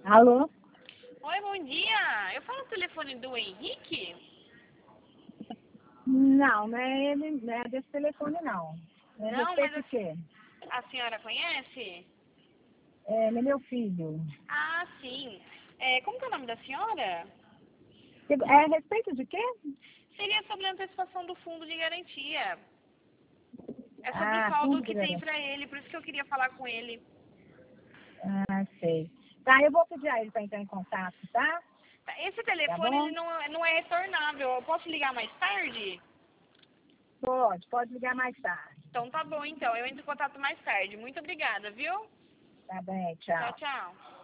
Alô? Oi, bom dia. Eu falo no telefone do Henrique? Não, não é ele, não é desse telefone, não. É a Não, mas respeito de quê? a senhora conhece? Ele é meu filho. Ah, sim. Como que é o nome da senhora? É a respeito de quê? Seria sobre a antecipação do fundo de garantia. É sobre o Ah, saldo fundo de que tem garantia. pra ele, por isso que eu queria falar com ele. Ah, sei. Tá, eu vou pedir a ele para entrar em contato, tá? Esse Tá telefone ele bom? não é retornável. Eu posso ligar mais tarde? Pode ligar mais tarde. Então tá bom, então. Eu entro em contato mais tarde. Muito obrigada, viu? Tá bem, Tchau, tchau. tchau.